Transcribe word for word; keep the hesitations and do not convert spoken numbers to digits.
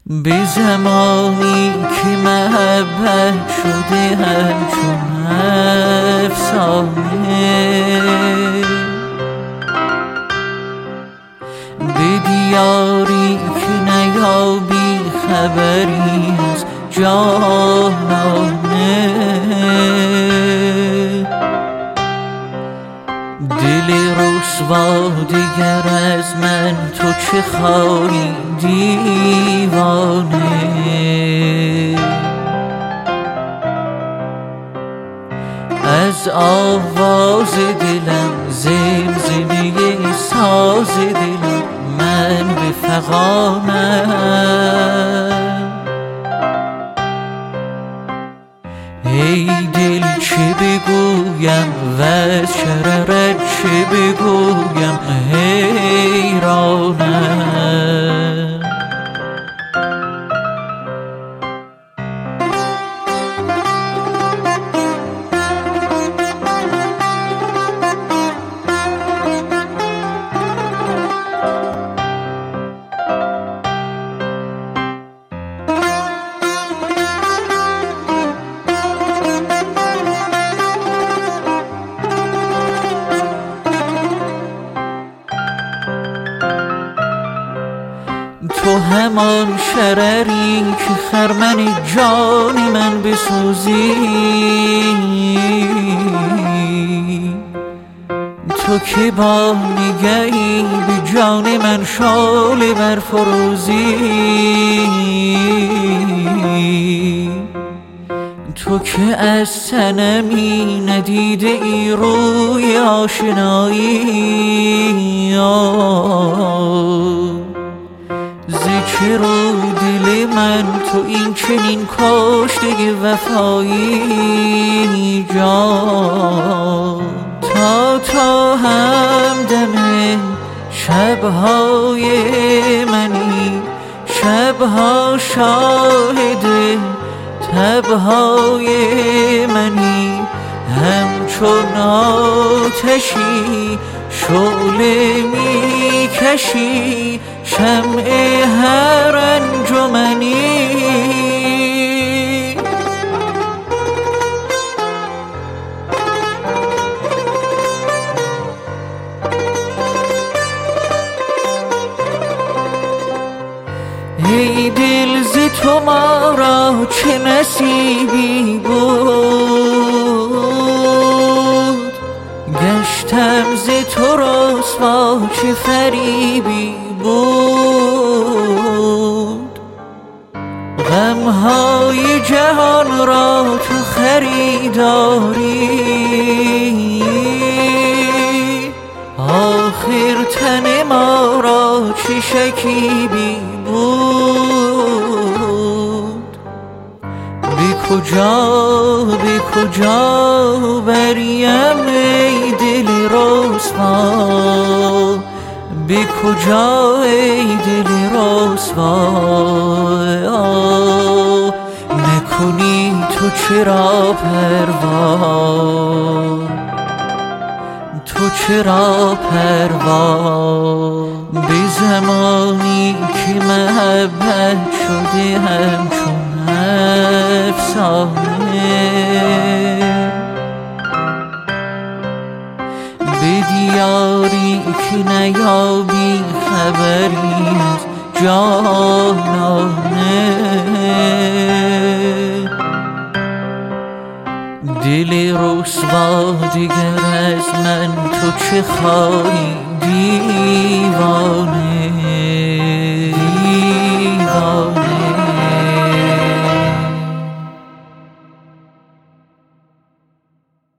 به زمانی که محبت شده همچون افسانه، به دیاری که نیابی خبری از جانانه، دل رسوا دیگر از من تو چه خواهی دیوانه. از آواز دلم زمزمه ساز دلم من به فغانم. ای دل چه بگویم و از شررت چه بگویم حیرانم. تو همان شرری که خرمن جان من بسوزی، تو که با نگهی به جان من شعله برفروزی، تو که از صنمی ندیده ای روی آشنایی. ز چه رو دل من تو این چنین کشته وفایی جان؟ تا تا همدم شبهای منی، شبها شاهد تبهای منی، همچون آتشی شعله می کشی شمع هر انجمنی. ای دل ز تو ما را چه نصیبی بود، گشتم ز تو رسوا چه فریبی بود. غمهای جهان را تو خریداری، آخر تن ما را چه شکیبی بود. به کجا به کجا بریم ای دل رسوا، به کجا ای دل رسوا. نکنی تو چرا پروا، تو چرا پروا. به زمانی که محبت شده همچون افسانه، به دیاری که نیابی خبری از جانانه، دل رسوا دیگر از من تو چه خواهی